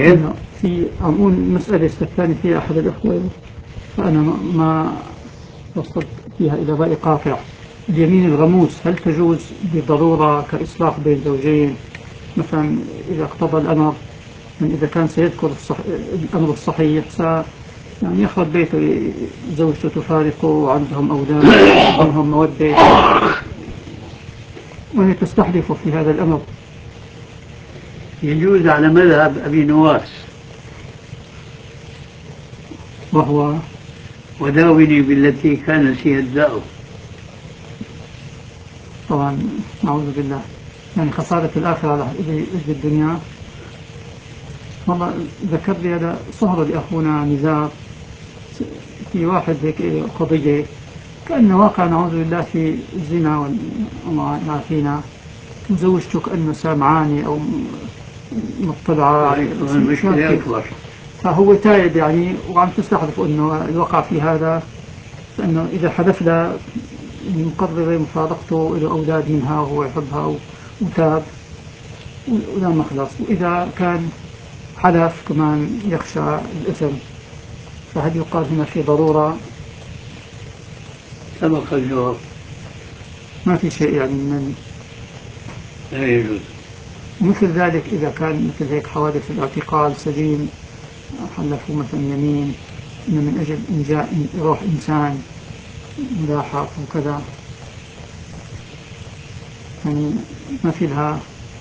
إنه في أقول مسألة استفتاني فيها أحد الأخوة فأنا ما وصلت فيها إلى رأي قاطع. اليمين الغموس هل تجوز بضرورة كإصلاح بين زوجين؟ مثلا إذا اقتضى الأمر من إذا كان سيذكر الأمر الصحيح يعني يخرب بيته زوجته تفارقه وعندهم أولاد وعندهم مودة وهي تستحلف في هذا الأمر. يجوز على مذهب أبي نواس وهو وداوني بالتي كان فيها الداء. طبعا نعوذ بالله، يعني خسارة الآخرة على الدنيا. والله ذكر لي هذا صهر لأخونا نزار في واحد هيك قضية كأنه واقع نعوذ بالله في الزنا والله يعافينا، وزوجته كأنه سامعاني أو مطلعة المشكلة أكبر، فهو تايب يعني وعم تستحلف أنه الوقع في هذا، لأنه إذا حدث له مقرر مفارقته له أولاد منها وهو يحبها وتاب ولا مخلص، وإذا كان حدث كمان يخشى الإثم، فهل يقال هنا في ضرورة؟ سبق الجواب، ما في شيء يعني من لا يجوز. مثل ذلك إذا كان مثل هيك حوادث الاعتقال سليم حلفوا مثلا يمين إنه من أجل إنجاء روح إنسان ملاحق وكذا، يعني ما في لها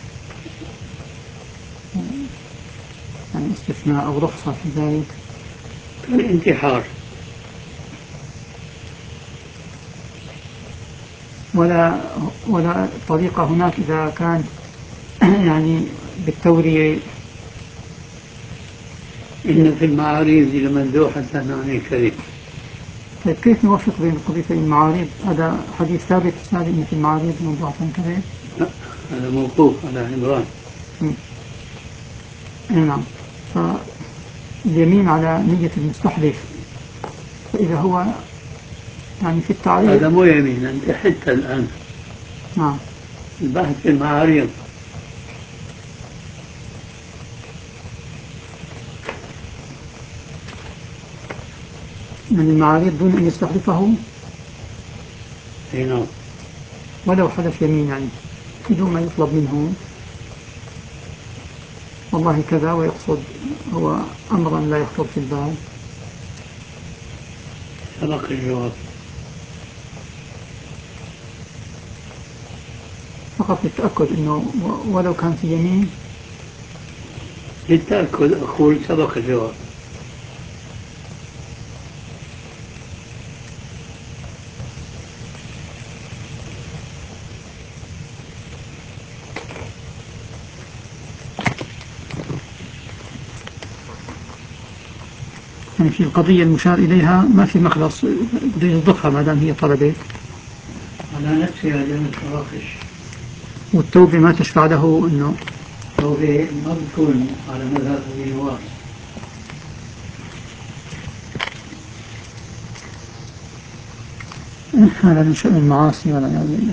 يعني استثناء أو رخصة في ذلك. الانتحار ولا طريقة هناك إذا كان يعني بالتورية. إن في المعاريض لمندوحة عن الكذب. طيب كيف نوفق بين قضيتين المعاريض؟ هذا حديث ثابت إن في المعاريض مندوحة عن الكذب؟ لا، هذا موقوف على عمران. نعم. فاليمين على نية المستحلف، فإذا هو يعني في التعريف هذا مو يمين، أنت حتى الآن نعم البحث في المعاريض. من المعاريض دون أن يستحلفه نعم، ولو حدث يمين يعني بدون ما يطلب منه والله كذا، ويقصد هو أمرا لا يخطر في البال. سبق الجواب. فقط للتأكد أنه ولو كان في يمين. للتأكد أقول سبق الجواب. يعني في القضية المشار إليها ما في مخلص، بده يصدقها ما دام هي طلبت، على نفسها لم تناقش، والتوبة ما تشفع له أنه التوبة ما بتكون على مذهب أبي نواس. هذا من شأن المعاصي والعياذ بالله.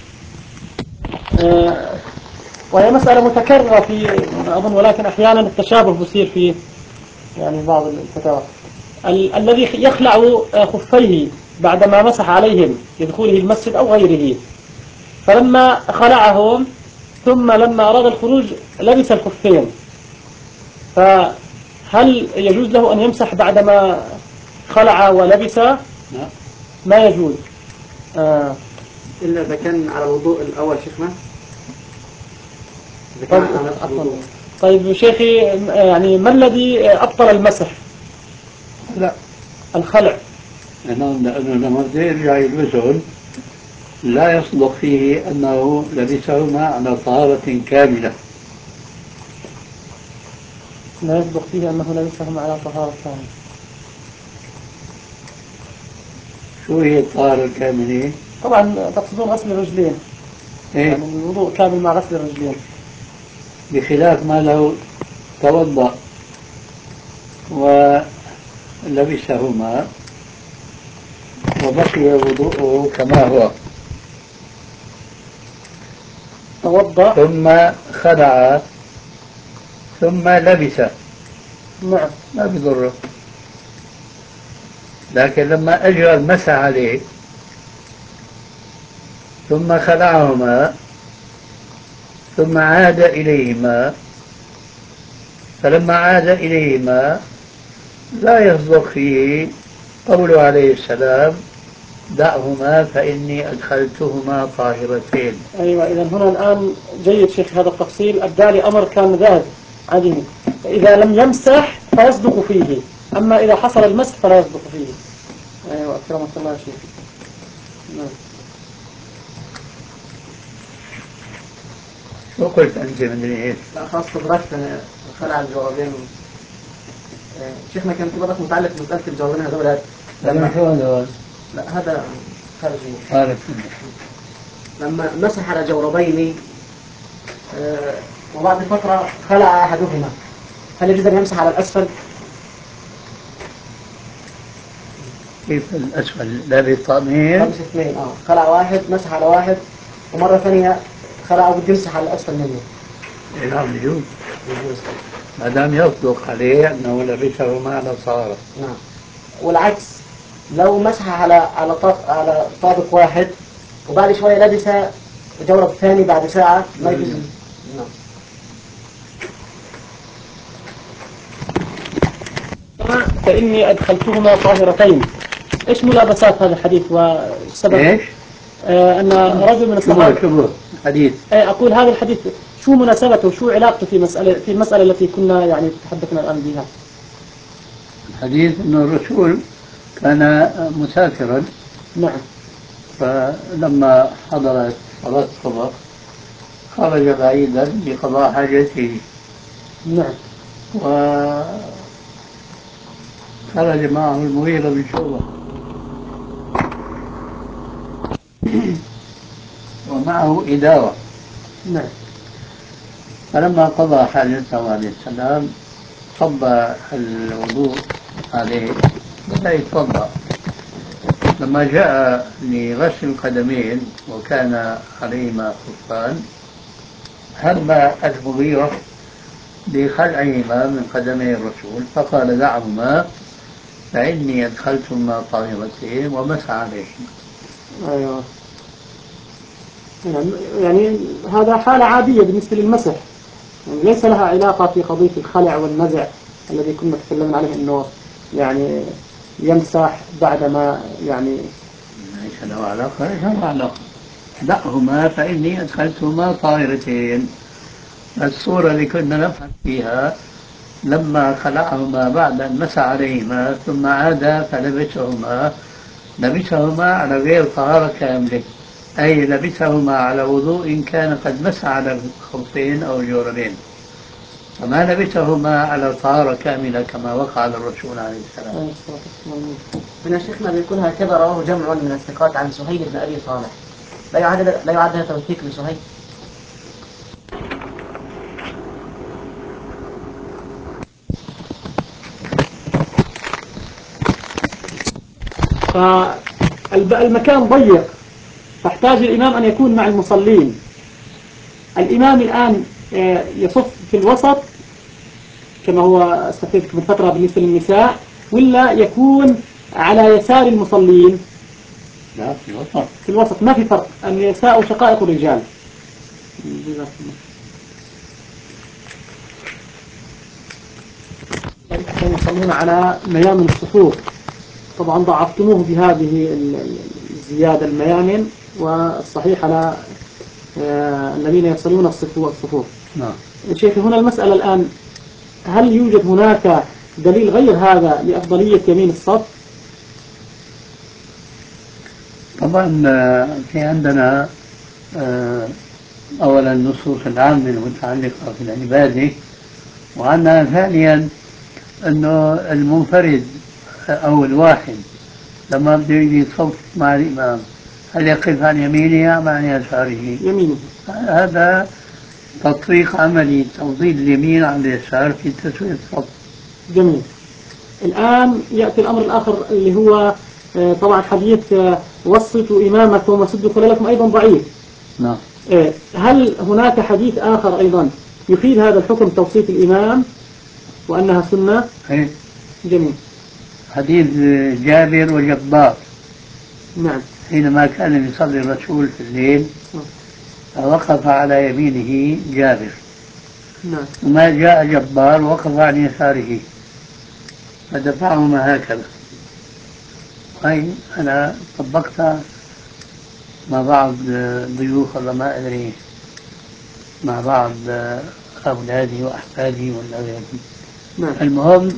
وهي مسألة متكررة في أظن، ولكن أحيانا التشابه بصير في يعني بعض الفتاوى. الذي يخلع خفيه بعدما مسح عليهم لدخوله المسجد أو غيره، فلما خلعهم ثم لما أراد الخروج لبس الخفين، فهل يجوز له أن يمسح بعدما خلع ولبس؟ لا، ما يجوز إلا إذا كان على الوضوء الأول شيخنا. إذا كان على نفس الوضوء. طيب شيخي، يعني ما الذي أبطل المسح؟ لا، الخلع. لأنه لما يرجع يلبسهم لا يصدق فيه أنه لبسهما على طهارة كاملة. لا يصدق فيه أنه لبسهما على طهارة كاملة. شو هي الطهارة الكاملة؟ طبعا تقصدون غسل الرجلين. إيه؟ يعني الوضوء كامل مع غسل الرجلين، بخلاف ما لو توضأ ولبسهما وبقي وضوءه كما هو، توضأ ثم خلع ثم لبس، نعم. ما بيضره. لكن لما أجرى المسح عليه ثم خلعهما ثم عاد إليهما، فلما عاد إليهما لا يصدق فيه قوله عليه السلام: دعهما فإني أدخلتهما طاهرتين. أيوة، إذا هنا الآن جيد شيخ هذا التفصيل، الدالي أمر كان ذاهب عديم، إذا لم يمسح فيصدق فيه، أما إذا حصل المسح فلا يصدق فيه. أيوة، أكرمك الله يا شيخ. نعم. شو قلت أنت من إيه؟ لا خلاص تدركت خلع الجوابين. شيخنا كان في برضك متعلق بمسألة الجوابين هذول. لما شو هذول؟ لا هذا خارجي. عارف. لما مسح على جوربين وبعد فترة خلع أحدهما، هل يجوز أن يمسح على الأسفل؟ كيف الأسفل؟ لا بالطامين؟ 5-2 خلع واحد مسح على واحد ومرة ثانية خلع وبده يمسح على الأسفل منه. نعم يجوز. ما دام يصدق عليه أنه لبسه معنى صار. نعم. والعكس لو مسح على طابق واحد وبعد شوية لبس جورب ثاني بعد ساعة ما يجوز. نعم. فإني أدخلتهما طاهرتين. إيش ملابسات هذا الحديث والسبب؟ إيش؟ أن رجل من الصحابة شبه حديث. أقول هذا الحديث شو مناسبته وشو علاقته في المسألة التي كنا يعني تحدثنا الآن بها؟ الحديث أن الرسول كان مسافرا. نعم. فلما حضرت صلاة الصبح خرج بعيدا لقضاء حاجته. نعم. وخرج معه المغيرة بن شعبة ومعه إداوة. نعم. فلما قضى حاجته عليه السلام صب الوضوء عليه بدأ يتوضأ. لما جاء لغسل القدمين وكان عليهما خفان هم المغيرة بخلعهما من قدمي الرسول فقال: دعهما فإني أدخلتهما طاهرتين، ومسح عليهما. أيوة. يعني هذا حالة عادية بالنسبة للمسح، يعني ليس لها علاقة في قضية الخلع والنزع الذي كنا تكلمنا عليه، أنه يعني يمسح بعدما يعني ليس له علاقة. ليس له علاقة. دعهما فإني أدخلتهما طاهرتين. الصورة اللي كنا نفهم فيها لما خلعهما بعد أن مسح عليهما ثم عاد فلبسهما، لبسهما على غير طهارة كاملة، أي لبسهما على وضوء كان قد مسح على الخفين أو الجوربين، فما لبسهما على طهارة كاملة كما وقع للرسول عليه السلام. هنا شيخنا بيقول هكذا رواه جمع من الثقات عن سهيل بن أبي صالح، لا يعد هذا توثيق لسهيل؟ فالمكان ضيق، فاحتاج الإمام أن يكون مع المصلين. الإمام الآن يصف في الوسط كما هو استفدت من فترة بالنسبة للنساء، ولا يكون على يسار المصلين؟ لا، في الوسط. في الوسط، ما في فرق. النساء شقائق الرجال. يصلون على ميامن الصفوف. طبعا ضعفتموه بهذه الزيادة الميامن، والصحيح على الذين يصلون الصفوف. نعم. شيخ هنا المسألة الآن، هل يوجد هناك دليل غير هذا لأفضلية يمين الصف؟ طبعا في عندنا أولا النصوص العامة المتعلقة في العبادة، وعندنا ثانيا أنه المنفرد أو الواحد لما بده يجي يصف مع الإمام هل يقف عن يمينه أم عن يساره؟ يمينه. هذا تطبيق عملي، تفضيل اليمين عن اليسار في تسوية الصف. جميل. الآن يأتي الأمر الآخر اللي هو طبعا حديث وسطوا إمامكم وسدوا خلالكم أيضا ضعيف. نعم. هل هناك حديث آخر أيضا يفيد هذا الحكم توسيط الإمام؟ وأنها سنة. إيه. جميل. حديث جابر وجبار نعم. حينما كان يصلي الرسول في الليل فوقف على يمينه جابر، نعم. وما جاء جبار وقف عن يساره فدفعهما هكذا. هاي أنا طبقتها مع بعض ضيوف، والله ما أدري، مع بعض أولادي وأحفادي ولا غيرهم. نعم. المهم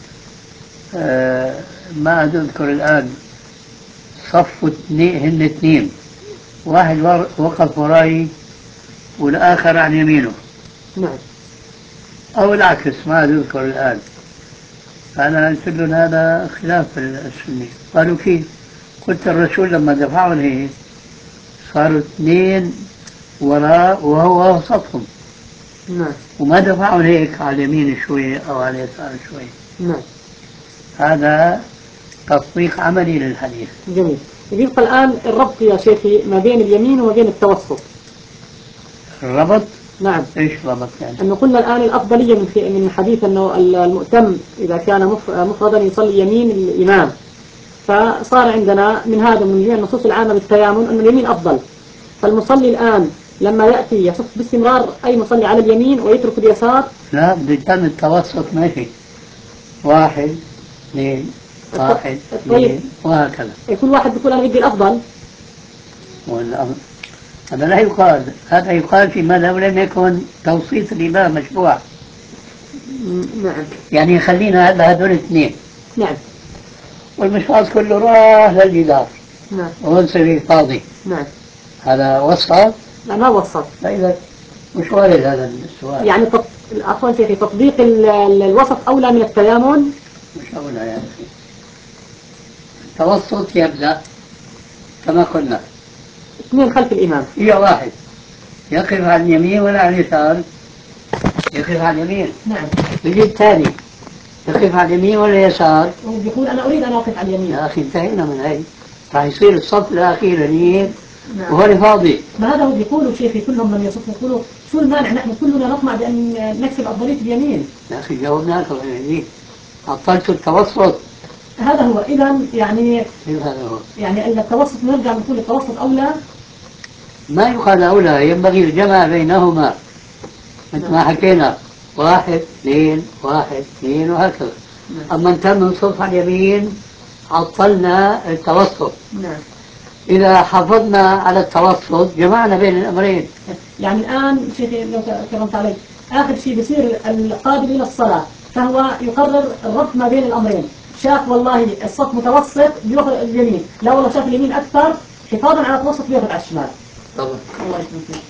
ما أذكر الآن، صفوا هن اثنين، واحد وقف وراي والآخر عن يمينه، نعم. أو العكس ما أذكر الآن. أنا قلت لهم هذا خلاف السنة. قالوا كيف؟ قلت الرسول لما دفعهم هيك صاروا اثنين وراء وهو وسطهم، نعم. وما دفعهم هيك على اليمين شوي أو على اليسار شوي. نعم. هذا تطبيق عملي للحديث. جميل. يبقى الآن الربط يا شيخي ما بين اليمين وما بين التوسط. الربط؟ نعم. ايش ربط يعني؟ أنه قلنا الآن الأفضلية من حديث أنه المؤتم إذا كان مفردا يصلي يمين الإمام، فصار عندنا من هذا من جميع النصوص العامة بالتيامن أن اليمين أفضل. فالمصلي الآن لما يأتي يصف باستمرار أي مصلي على اليمين ويترك اليسار. لا، بده يتم التوسط ماشي، واحد اثنين واحد اثنين وهكذا. يكون واحد بيقول أنا بدي الأفضل. والأمر هذا لا يقال، هذا يقال في مذهب لم يكن توسيط الإمام مشروع. نعم. يعني خلينا هذول اثنين. نعم. والمشواط كله راح للجدار. نعم. ومنصري فاضي. نعم. هذا وسط؟ لا ما وسط. فإذا مش وارد هذا السؤال. يعني عفوا شيخي، تطبيق الوسط أولى من التيامن. مش أولى يا أخي. التوسط يبدأ كما قلنا اثنين خلف الإمام. هي واحد يقف على اليمين ولا على اليسار؟ يقف على اليمين. نعم. يجي الثاني يقف على اليمين ولا اليسار؟ يقول أنا أريد أن أقف على اليمين. يا أخي انتهينا من هاي، راح يصير الصف الأخير هنيك. نعم. وهو فاضي. ما هذا هو بيقولوا شيخي كلهم من يصفوا يقولوا شو المانع نحن كلنا نطمع بأن نكسب أفضلية اليمين. يا أخي جاوبناك يعني عطلت التوسط. هذا هو. إذا يعني هذا هو. يعني التوسط نرجع نقول التوسط أولى. ما يقال أولى، ينبغي الجمع بينهما مثل ما حكينا، واحد اثنين واحد اثنين وهكذا. أما إن تم نصف على اليمين عطلنا التوسط. نعم. إذا حافظنا على التوسط جمعنا بين الأمرين. يعني الآن شيخي لو كرمت علي، آخر شيء بصير القادم إلى الصلاة فهو يقرر الربط ما بين الأمرين. شاف والله الصف متوسط بيأخذ اليمين، لا والله شاف اليمين أكثر حفاظا على التوسط بيأخذ على الشمال. طبعا. الله يسلمك.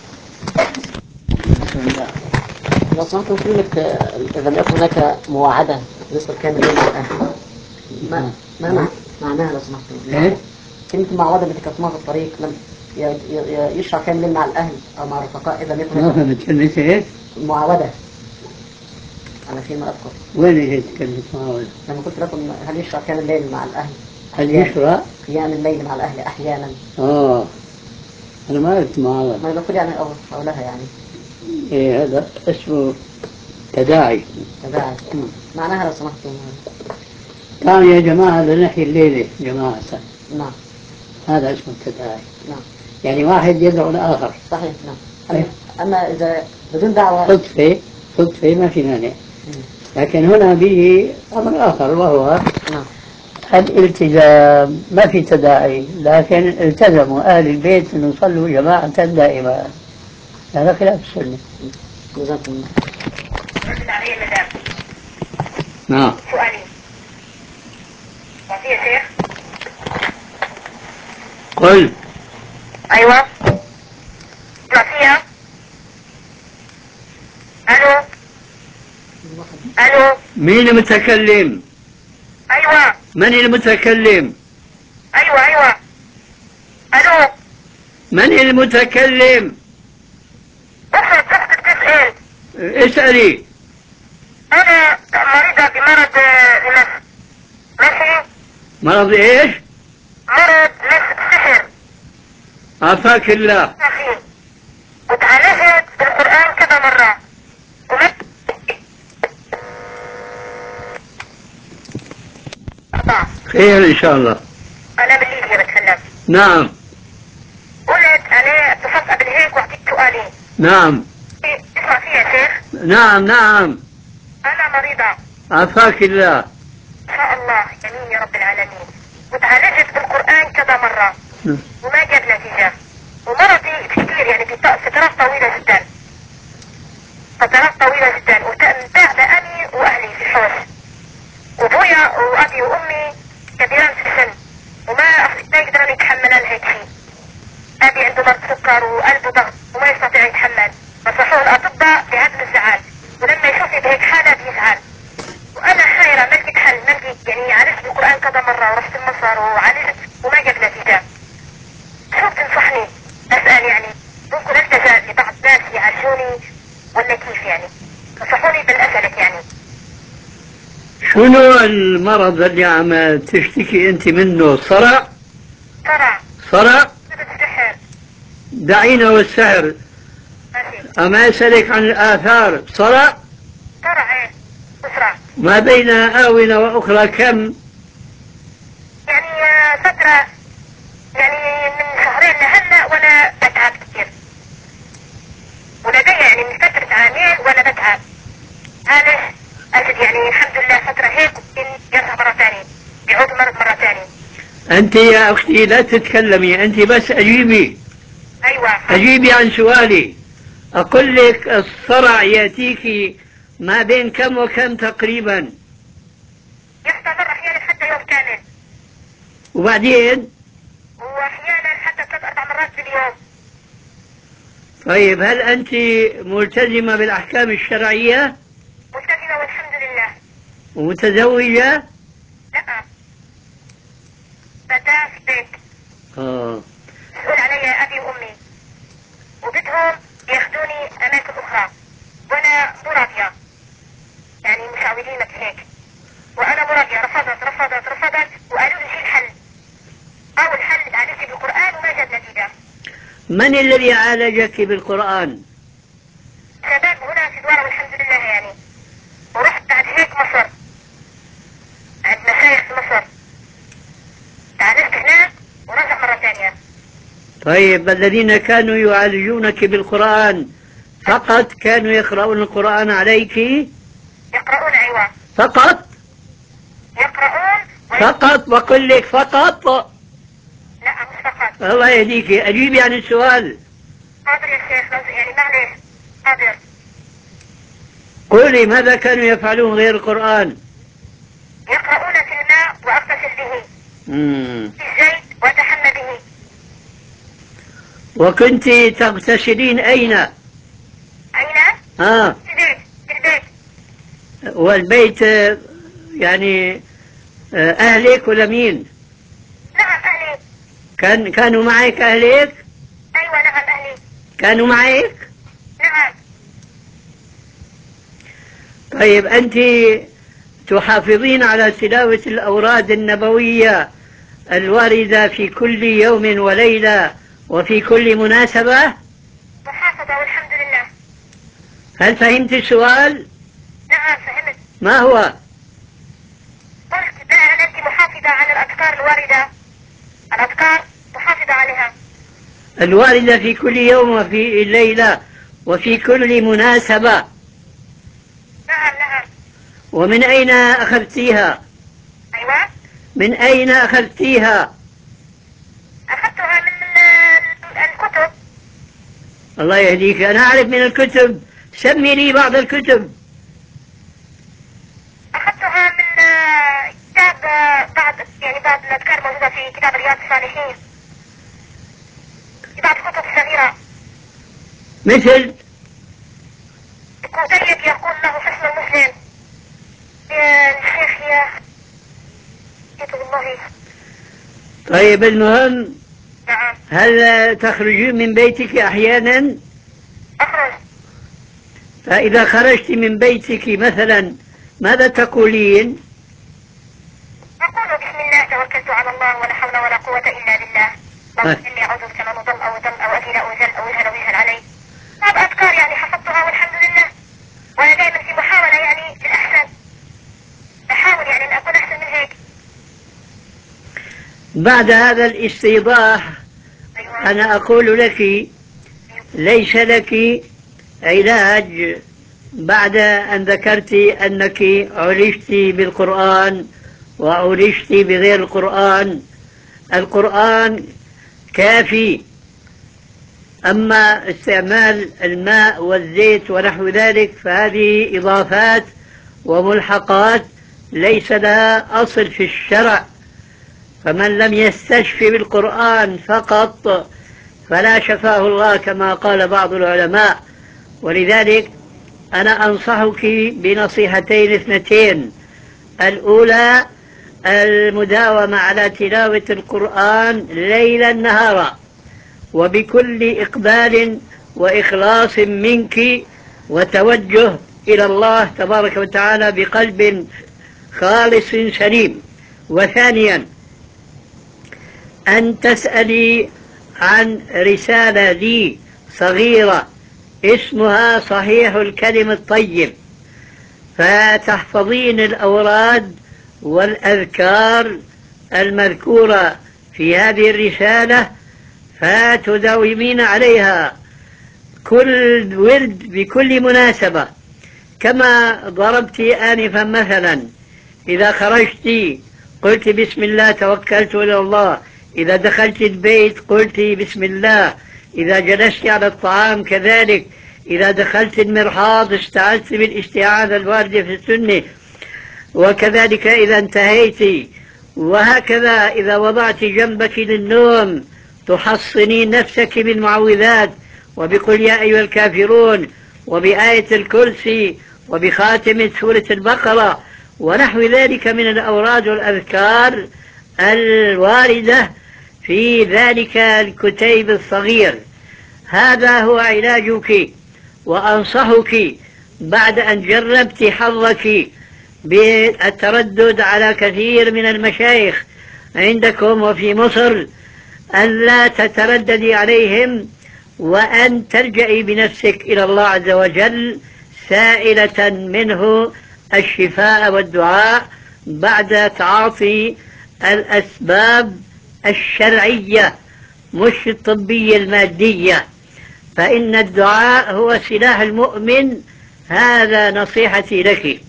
بسم الله. لو سمحت كلمة إذا لم يكن هناك مواعدة بالنسبة لكامل مع الأهل، ما معناها لو سمحت؟ إيه؟ كلمة المعوضة التي كتبناها في الطريق لم يشرع كامل مع الأهل أو مع الرفقاء إذا لم يكن ما هناك فهمت كلمة إيه؟ معاودة. أنا فيما أذكر وين هي كلمة معاودة؟ لما قلت لكم هل يشرع قيام الليل مع الأهل؟ هل يشرع؟ قيام الليل مع الأهل أحيانا. أنا ما قلت معاودة. ما يقول يعني أو لها يعني. إيه هذا اسمه تداعي. تداعي. معناها لو سمحتم. تعالوا يا جماعة لنحيي الليلة جماعة. نعم. هذا اسمه التداعي. نعم. يعني واحد يدعو الآخر. صحيح. نعم. أما إذا بدون دعوة صدفة ما في مانع. لكن هنا به أمر آخر وهو نعم. الالتزام. ما في تداعي، لكن التزموا أهل البيت أن يصلوا جماعة دائما. هذا خلاف السنة. جزاكم الله. نعم. سؤالي وفي يا شيخ. قل. أيوة فيها. ألو. ألو. مين المتكلم؟ أيوة. من المتكلم؟ أيوة. ألو. من المتكلم؟ أختك تسأل. اسألي. أنا مريضة بمرض نفس. ماشي. مرض ايش؟ مرض نفس سحر. عافاك الله. ماشي. وتعالجت بالقرآن كذا مرة. خير إن شاء الله. أنا من ليبيا بتكلم. نعم. قلت أنا اتصلت قبل هيك وأعطيك سؤالين. نعم. اسمع فيها يا شيخ. نعم نعم. أنا مريضة. عافاك الله. إن شاء الله آمين يا رب العالمين. وتعالجت بالقرآن كذا مرة وما جاب نتيجة. ومرضي كثير يعني فترات طويلة جدا. فترات طويلة جدا وتعب أني وأهلي في الحوش. وأبويا وأبي وأمي كبيران في السن وما يقدرون يتحملون هيك شيء. أبي عنده مرض سكر وقلبه ضغط وما يستطيع يتحمل. نصحوه الأطباء بعدم الزعل ولما يشوفني بهيك حالة بيزعل. وأنا حيرة ما لقيت حل ما لقيت يعني عالجت بالقرآن كذا مرة ورحت المصر وعالجت وما جاب نتيجة. شو بتنصحني؟ أسأل يعني ممكن ألتجأ لبعض ناس يعالجوني ولا كيف يعني؟ نصحوني بالأسئلة يعني. شنو المرض اللي عم تشتكي أنت منه؟ صرع؟ صرع. صرع؟ السحر. دعينا والسحر. ماشي. أما أسألك عن الآثار. صرع؟ صرع إيه؟ بسرعة. ما بين آونة وأخرى كم؟ يعني فترة يعني من شهرين لهلا وأنا بتعب كثير. ولدي يعني من فترة عامين وأنا بتعب. معلش أجد يعني الحمد لله فترة هيك يرجع مرة ثانية. يعود المرض مرة ثانية. أنت يا أختي لا تتكلمي، أنت بس أجيبي. أيوة. أجيبي عن سؤالي. أقول لك الصرع يأتيك ما بين كم وكم تقريبا؟ يستمر أحيانا حتى يوم كامل. وبعدين؟ وأحيانا حتى 3-4 مرات في اليوم. طيب هل أنت ملتزمة بالأحكام الشرعية؟ ملتزمة والحمد لله. ومتزوجة؟ لا. فتاة في بيت. مسؤول علي أبي وأمي. وبدهم ياخذوني أماكن أخرى. وأنا مو راضية. يعني مشاورين هيك. وأنا مو راضية رفضت وقالوا لي شو الحل. أول حل عالجت بالقرآن وما جاب نتيجة. من الذي عالجك بالقرآن؟ شباب هنا في دوار والحمد لله يعني. ورحت بعد هيك مصر. عند مشايخ في مصر. تعالجت هناك ورجع مرة ثانية. طيب الذين كانوا يعالجونك بالقرآن فقط كانوا يقرؤون القرآن عليك؟ يقرؤون أيوة. فقط؟ يقرؤون فقط بقول لك فقط؟ لا مش فقط. الله يهديك، أجيبي عن السؤال. حاضر يا شيخ يعني معلش. حاضر. قولي ماذا كانوا يفعلون غير القرآن؟ يقرؤون في الماء وأغتسل به. في الزيت وأتحمى به. وكنت تغتسلين أين؟ أين؟ في البيت. في البيت. والبيت يعني أهلك ولا مين؟ نعم أهلي. كانوا معك أهلك؟ أيوة نعم أهلي. كانوا معك؟ نعم. طيب أنت تحافظين على تلاوة الأوراد النبوية الواردة في كل يوم وليلة وفي كل مناسبة؟ محافظة والحمد لله. هل فهمت السؤال؟ نعم فهمت. ما هو؟ قلت هل أنت محافظة على الأذكار الواردة؟ الأذكار محافظة عليها. الواردة في كل يوم وفي الليلة وفي كل مناسبة. نعم نعم. ومن أين أخذتيها؟ أيوة. من أين أخذتيها؟ أخذتها من الكتب. الله يهديك، أنا أعرف من الكتب، سمي لي بعض الكتب. أخذتها من كتاب بعض الأذكار موجودة في كتاب رياض الصالحين. في بعض الكتب الصغيرة. مثل؟ قتيب يقول له حسن المسلم. الشيخ يا كتب الله. طيب المهم، نعم. هل تخرجين من بيتك أحيانا؟ أخرج. فإذا خرجت من بيتك مثلا ماذا تقولين؟ أقول بسم الله توكلت على الله ولا حول ولا قوة إلا بالله. اللهم إني أعوذ بك من ضل أو ذل أو أذل أو أجل أو يجهل أو يجهل علي. بعض أذكار يعني حفظتها والحمد لله. وأنا دائما في محاولة يعني للأحسن. أحاول يعني أن أكون أحسن من هيك. بعد هذا الاستيضاح أنا أقول لك ليس لك علاج بعد أن ذكرت أنك عولجت بالقرآن وعولجت بغير القرآن. القرآن كافي، أما استعمال الماء والزيت ونحو ذلك فهذه إضافات وملحقات ليس لها أصل في الشرع. فمن لم يستشفي بالقرآن فقط فلا شفاه الله كما قال بعض العلماء. ولذلك أنا أنصحك بنصيحتين اثنتين: الأولى المداومة على تلاوة القرآن ليلا نهارا وبكل إقبال وإخلاص منك وتوجه إلى الله تبارك وتعالى بقلب خالص سليم. وثانيا أن تسألي عن رسالة لي صغيرة اسمها صحيح الكلم الطيب، فتحفظين الأوراد والأذكار المذكورة في هذه الرسالة فتداومين عليها كل ورد بكل مناسبة. كما ضربت آنفا مثلا: إذا خرجت قلت بسم الله توكلت إلى الله، إذا دخلت البيت قلت بسم الله، إذا جلست على الطعام كذلك، إذا دخلت المرحاض استعذت بالاستعاذة الواردة في السنة، وكذلك إذا انتهيت، وهكذا إذا وضعت جنبك للنوم تحصنين نفسك بالمعوذات وبقل يا أيها الكافرون وبآية الكرسي وبخاتمة سورة البقرة ونحو ذلك من الأوراد والأذكار الواردة في ذلك الكتيب الصغير. هذا هو علاجك. وأنصحك بعد أن جربت حظك بالتردد على كثير من المشايخ عندكم وفي مصر أن لا تترددي عليهم، وأن تلجئي بنفسك إلى الله عز وجل سائلة منه الشفاء والدعاء بعد تعاطي الأسباب الشرعية مش الطبية المادية، فإن الدعاء هو سلاح المؤمن. هذا نصيحتي لك.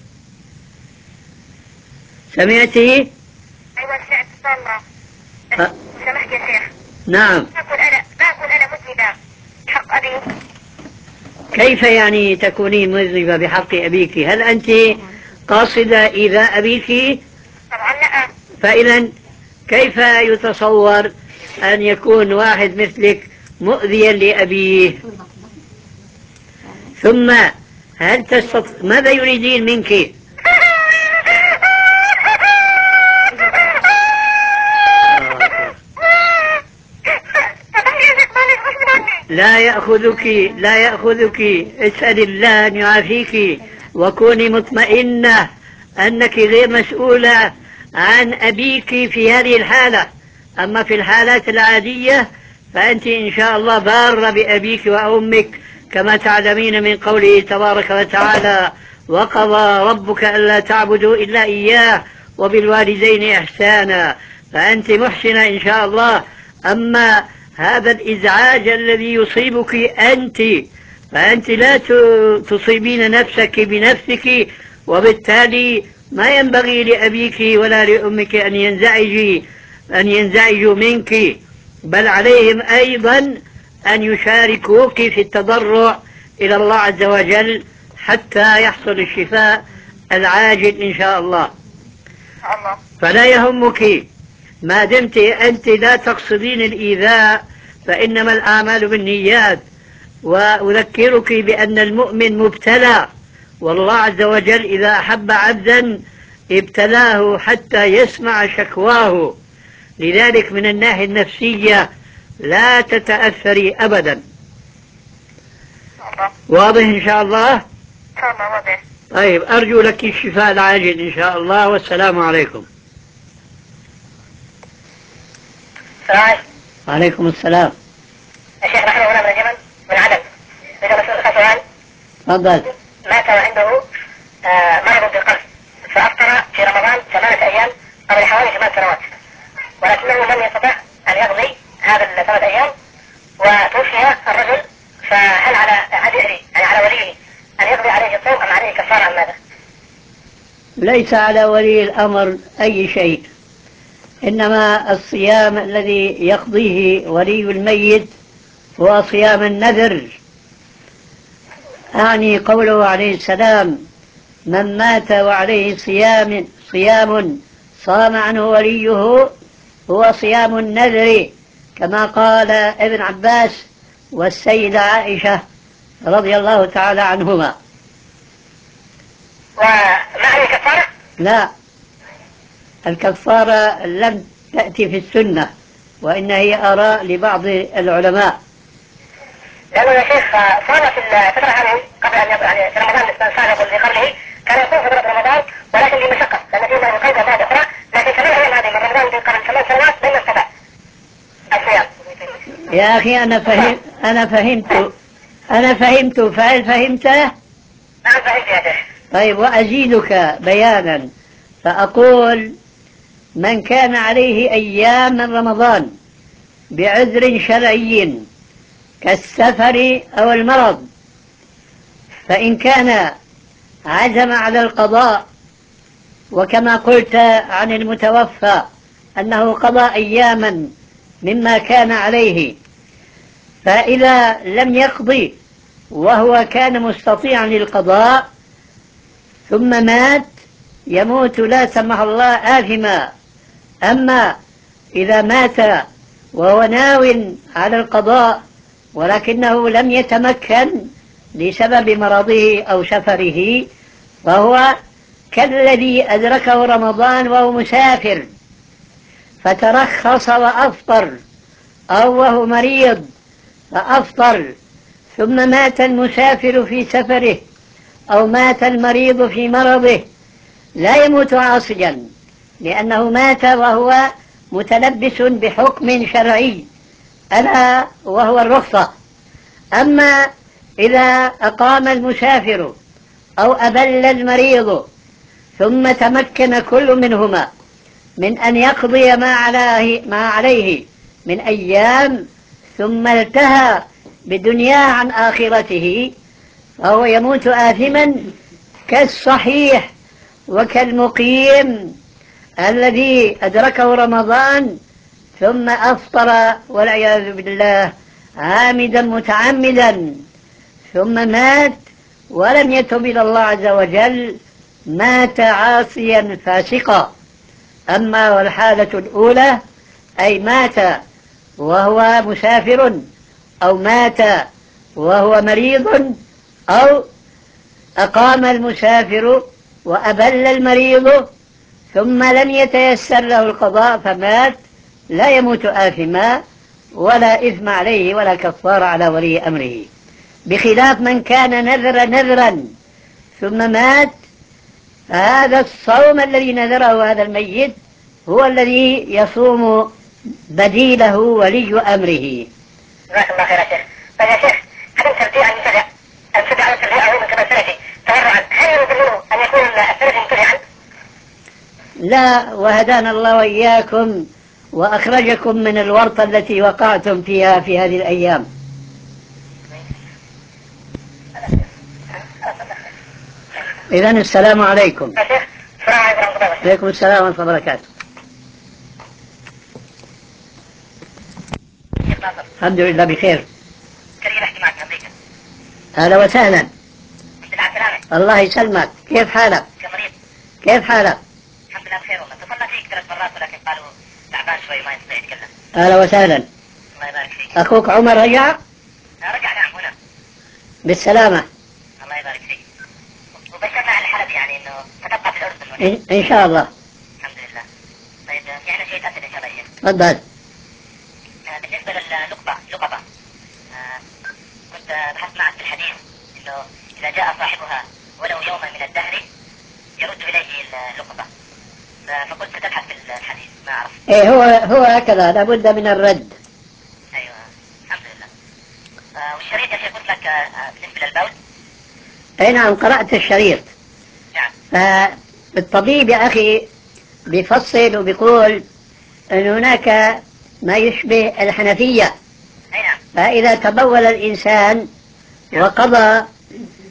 سمعتي؟ أيوة سمعت والله. سمحت يا شيخ. نعم. ما أقول أنا مذنبة بحق أبي. كيف يعني تكونين مذنبة بحق أبيك؟ هل أنت قاصدة إيذاء أبيك؟ طبعا لا. فإذا كيف يتصور أن يكون واحد مثلك مؤذيا لأبيه؟ ثم هل ماذا يريدين منك؟ لا يأخذك. اسأل الله أن يعافيك وكوني مطمئنة أنك غير مسؤولة عن أبيك في هذه الحالة. أما في الحالات العادية فأنت إن شاء الله بارة بأبيك وأمك، كما تعلمين من قوله تبارك وتعالى: وقضى ربك ألا تعبدوا إلا إياه وبالوالدين إحسانا. فأنت محسنة إن شاء الله. أما هذا الإزعاج الذي يصيبك أنت فأنت لا تصيبين نفسك بنفسك، وبالتالي ما ينبغي لأبيك ولا لأمك أن ينزعجوا منك، بل عليهم أيضا أن يشاركوك في التضرع إلى الله عز وجل حتى يحصل الشفاء العاجل إن شاء الله. فلا يهمك ما دمت أنت لا تقصدين الإيذاء، فإنما الأعمال بالنيات. وأذكرك بأن المؤمن مبتلى، والله عز وجل إذا أحب عبدا ابتلاه حتى يسمع شكواه. لذلك من الناحية النفسية لا تتأثري أبدا. واضح إن شاء الله؟ إن شاء الله واضح. طيب، أرجو لك الشفاء العاجل إن شاء الله، والسلام عليكم. وعليكم السلام. الشيخ نحن هنا من اليمن من عدن. إذا بسألك سؤال. تفضل. مات وعنده مرض بالقلب، فأفطر في رمضان 8 أيام قبل حوالي 8 سنوات، ولكنه لم ليس على ولي الأمر أي شيء، إنما الصيام الذي يقضيه ولي الميت هو صيام النذر. أعني قوله عليه السلام: من مات وعليه صيام صام عنه وليه هو صيام النذر، كما قال ابن عباس والسيدة عائشة رضي الله تعالى عنهما. ومعنى الكفارة؟ لا، الكفارة لم تأتي في السنة، وإن هي آراء لبعض العلماء. لأنه يا شيخ صار في الفترة هذه قبل أن يعني في رمضان السابق واللي قبله كان يكون فترة رمضان ولكن لمشقة، لأن فيه له قيد وفائدة أخرى، لكن كمان الأيام هذه من رمضان اللي قبل 8 سنوات لم يستطع الصيام. يا أخي أنا فهمت فهل فهمته؟ نعم فهمت يا شيخ. طيب، وأزيدك بيانا فأقول: من كان عليه أيام من رمضان بعذر شرعي كالسفر أو المرض، فإن كان عزم على القضاء، وكما قلت عن المتوفى أنه قضى أياما مما كان عليه، فإذا لم يقضي وهو كان مستطيعا للقضاء ثم مات يموت لا سمح الله آثما. أما إذا مات وهو ناو على القضاء ولكنه لم يتمكن لسبب مرضه أو سفره، فهو كالذي أدركه رمضان وهو مسافر فترخص وأفطر، أو وهو مريض فأفطر ثم مات المسافر في سفره أو مات المريض في مرضه، لا يموت عاصيا، لأنه مات وهو متلبس بحكم شرعي ألا وهو الرخصة. أما إذا أقام المسافر أو أبل المريض ثم تمكن كل منهما من أن يقضي ما عليه من أيام ثم التهى بدنياه عن آخرته، فهو يموت آثما كالصحيح وكالمقيم الذي أدركه رمضان ثم أفطر والعياذ بالله عامدا متعمدا ثم مات ولم يتب إلى الله عز وجل، مات عاصيا فاسقا. أما والحالة الأولى أي مات وهو مسافر أو مات وهو مريض أو أقام المسافر وأبل المريض ثم لم يتيسر له القضاء فمات، لا يموت آثما ولا إثم عليه ولا كفار على ولي أمره، بخلاف من كان نذرا ثم مات، فهذا الصوم الذي نذره هذا الميت هو الذي يصوم بديله ولي أمره. جزاك الله خير يا شيخ. طيب يا شيخ، عدم ترجيع الفدع أو من قبل سلفي تورعا، هل يمكنه أن يكون السلفي مبتدعا؟ لا، وهدانا الله وإياكم وأخرجكم من الورطة التي وقعتم فيها في هذه الأيام. إذن السلام عليكم. عليكم السلام ورحمة الله وبركاته. الحمد لله بخير. أهلا وسهلا. الله يسلمك. كيف حالك؟ كيف حالك؟ الحمد لله بخير والله. اتصلنا فيك 3 مرات ولكن قالوا تعبان شوي ما يستطيع يتكلم. أهلا وسهلا. الله يبارك فيك. أخوك عمر رجع؟ رجع نعم هنا. بالسلامة. الله يبارك فيك. وبشرنا على الحلبي يعني انه ستبقى في الأردن. إن شاء الله. الحمد لله. طيب في عندنا شيء أسئلة إن شاء الله. تفضل. بالنسبة للقطة كنت بحثت معك في الحديث انه إذا جاء صاحبها ولو يوما من الدهر يرد إليه اللقطة، فقلت ستبحث في الحديث ما أعرف. إيه هو هكذا لابد من الرد. أيوة الحمد لله. والشريط يا شيخ قلت لك بالنسبة للبول. أي نعم قرأت الشريط. نعم. فالطبيب يا أخي بيفصل وبيقول أن هناك ما يشبه الحنفية. أي نعم. فإذا تبول الإنسان وقضى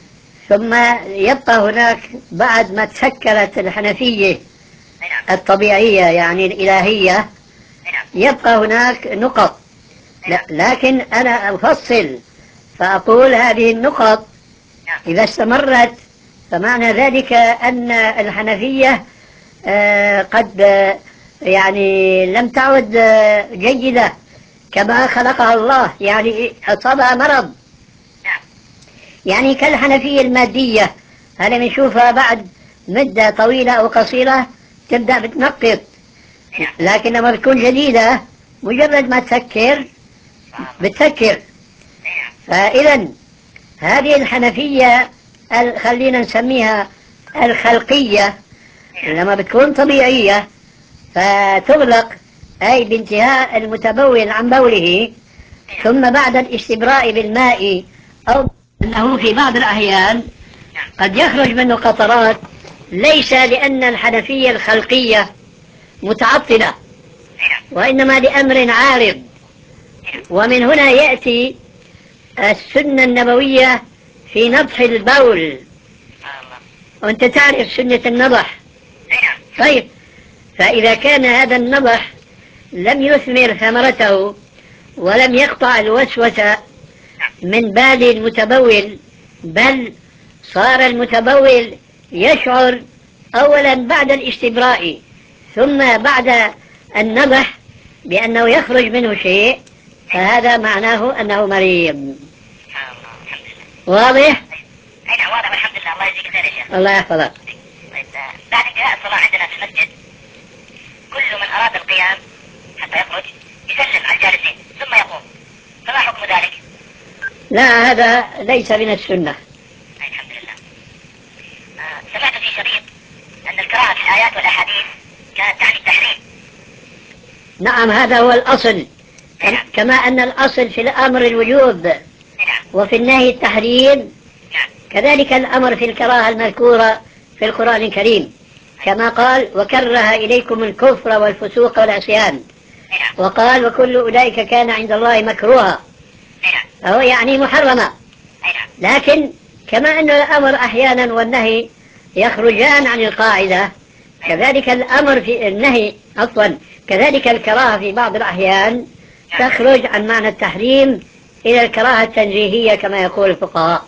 ثم يبقى هناك بعد ما تشكلت الحنفية الطبيعية يعني الإلهية يبقى هناك نقط. لكن أنا أفصل فأقول هذه النقط إذا استمرت فمعنى ذلك أن الحنفية قد يعني لم تعد جيدة كما خلقها الله، يعني أصابها مرض، يعني كالحنفية المادية هذا بنشوفها بعد مدة طويلة أو قصيرة تبدأ بتنقط، لكن لما بتكون جديدة مجرد ما تسكر بتسكر. فإذا هذه الحنفية خلينا نسميها الخلقية لما بتكون طبيعية فتغلق أي بانتهاء المتبول عن بوله، ثم بعد الاستبراء بالماء أو أنه في بعض الأحيان قد يخرج منه قطرات، ليس لأن الحنفية الخلقية متعطلة وإنما لأمر عارض. ومن هنا يأتي السنة النبوية في نضح البول، وأنت تعرف سنة النضح. طيب، فإذا كان هذا النضح لم يثمر ثمرته ولم يقطع الوسوسة من بال المتبول، بل صار المتبول يشعر أولا بعد الاستبراء ثم بعد النضح بأنه يخرج منه شيء، فهذا معناه أنه مريض. واضح؟ أي نعم واضح والحمد لله. الله يجزيك خير يا شيخ. الله يحفظك. طيب بعد انتهاء الصلاة عندنا في المسجد كل من أراد القيام حتى يخرج يسلم على الجالسين ثم يقوم، فما حكم ذلك؟ لا، هذا ليس من السنة. الحمد لله. سمعت في شريط أن القراءة في الآيات والأحاديث كانت تعني التحريم. نعم، هذا هو الأصل. كما أن الأصل في الأمر الوجوب وفي النهي التحريم، كذلك الأمر في الكراهة المذكورة في القرآن الكريم، كما قال وكره إليكم الكفر والفسوق والعصيان، وقال وكل أولئك كان عند الله مكروها، فهو يعني محرمة. لكن كما أن الأمر أحيانا والنهي يخرجان عن القاعدة، كذلك الأمر في النهي كذلك الكراهة في بعض الأحيان تخرج عن معنى التحريم إلى الكراهة التنزيهية كما يقول الفقهاء.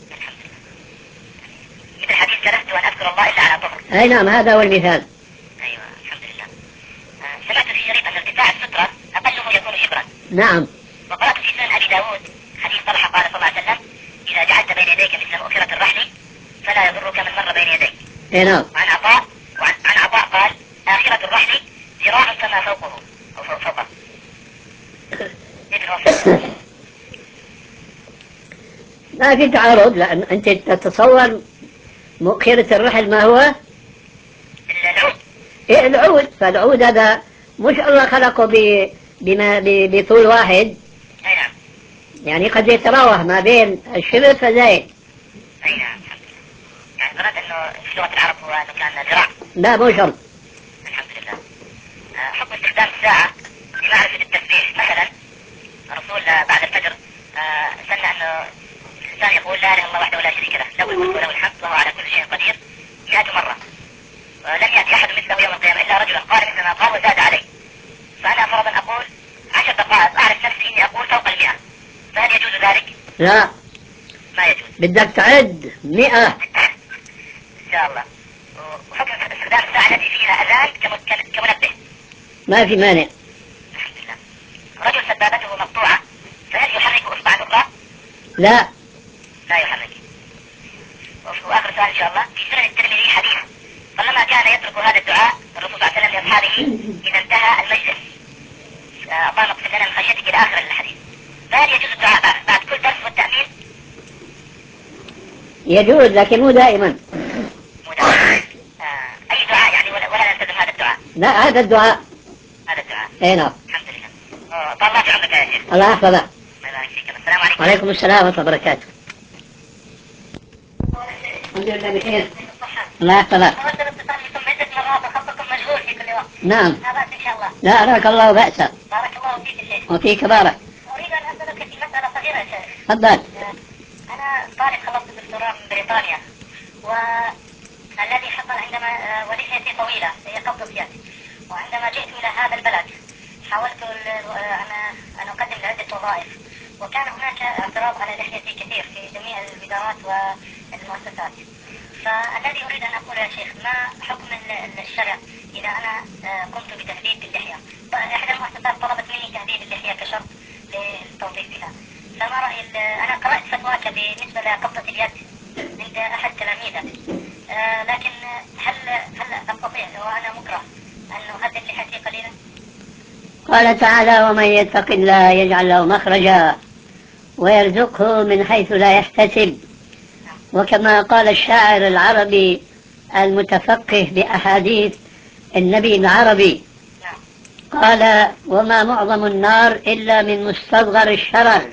مثل حديث كرهت أن أذكر الله إلا على طهر. أي نعم، هذا هو المثال. أيوة الحمد لله. سمعت في شريط أن ارتفاع السترة أقله يكون شبرا. نعم. وقرأت في سنن أبي داود حديث طلحة قال صلى الله عليه وسلم إذا جعلت بين يديك مثل مؤخرة الرحل فلا يضرك من مر بين يديك. نعم. وعن عطاء قال آخرة الرحل ذراع كما فوقه أو فوقه. ما في تعارض، لأن أنت تتصور مؤخرة الرحل ما هو؟ العود. العود، فالعود هذا مش الله خلقه بطول واحد. أي نعم. يعني قد يتراوح ما بين الشبه فزايد. أي نعم. يعني ظننت أنه في لغة العرب هو أنه كان ذراع. لا، مو شرط. الحمد لله. حكم استخدام الساعة لمعرفة التسبيح. مثلا الرسول بعد الفجر سن أنه الإنسان يقول لا إله إلا الله وحده لا شريك له له الملك وله الحمد وهو على كل شيء قدير 100 مرة، ولم يأتي أحد مثله يوم القيامة إلا رجلا قال مثل ما قال وزاد عليه. فأنا فرضا أقول 10 دقائق أعرف نفسي إني أقول فوق 100، فهل يجوز ذلك؟ لا، ما يجوز. بدك تعد 100 إن شاء الله. وحكم استخدام الساعة التي فيها أذان كمنبه. ما في مانع. الحمد لله. رجل سبابته مقطوعة فهل يحرك إصبع الأخرى؟ لا. لا يحرك. وآخر سؤال إن شاء الله. في سنن الترمذي حديث طالما كان يترك هذا الدعاء الرسول صلى الله عليه وسلم لأصحابه إذا انتهى المجلس اللهم اغفر لنا من خشيتك إلى آخر الحديث، فهل يجوز الدعاء بعد كل درس والتأمين؟ يجوز لكن مو دائما. مو دائما. أي دعاء يعني ولا نلتزم هذا الدعاء؟ لا، هذا الدعاء. هذا الدعاء. اي نعم. الحمد لله. طال الله في عمرك يا شيخ. الله يحفظك. الله يبارك فيك. السلام عليكم. وعليكم السلام ورحمة الله وبركاته. الحمد لله بخير. الله يحفظك. نعم. إن شاء الله. لا أراك الله بأسا. بارك الله فيك يا شيخ. وفيك بارك. أريد أن أسألك في مسألة صغيرة يا شيخ. تفضل. أنا طالب خلصت الدكتوراه من بريطانيا، والذي حصل عندما ولحيتي طويلة هي قبض سياسي، وعندما جئت إلى هذا البلد حاولت أن أقدم لعدة وظائف، وكان هناك اعتراض على لحيتي كثير في جميع الإدارات والمؤسسات. فالذي أريد أن أقول يا شيخ، ما حكم الشرع إذا أنا قمت بتهذيب اللحية؟ إحدى المؤسسات طلبت مني تهذيب اللحية كشرط لتوظيفها، فما رأي أنا قرأت فتواك بالنسبة لقبضة اليد عند أحد تلاميذك، لكن هل أستطيع وأنا مكره أن أهذب لحيتي قليلا؟ قال تعالى: ومن يتق الله يجعل له مخرجا ويرزقه من حيث لا يحتسب. وكما قال الشاعر العربي المتفقه بأحاديث النبي العربي، قال: وما معظم النار إلا من مستصغر الشرر.